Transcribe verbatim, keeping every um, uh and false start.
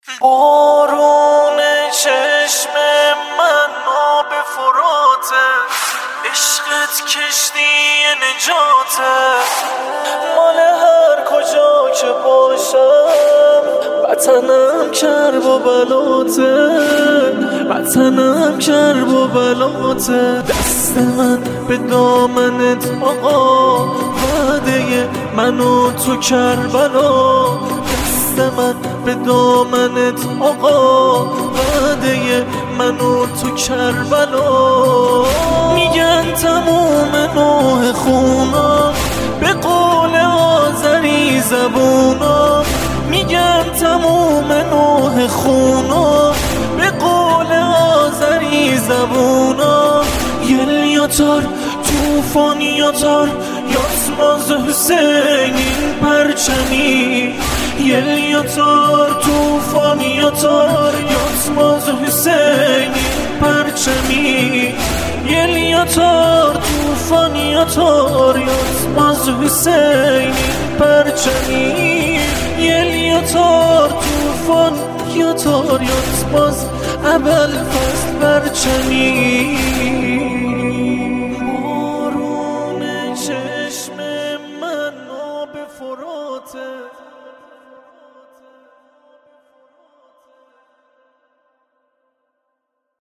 بارون چشم من آب فراته، عشقت کشتی نجاته، مال هر کجا که باشم وطنم کرب و بلاته، وطنم کرب و بلاته. دست من به دامنت آقا، وعده من و تو کربلا. دست من به دامنت آقا، وعده من و تو کربلا. میگن تموم نوح خونم به قول آذری زبونم، میگن تموم نوح خونم به قول آذری زبونم. یلیاتار توفان یاتار یاسماز حسینین پرچمی، یلیاتار توفان یاتار یاسماز حسینین پرچمی، یلیاتار توفان یاتار یاسماز حسینین پرچمی، یلیاتار توفان یاتار یاسماز ابوالفضل پرچمی.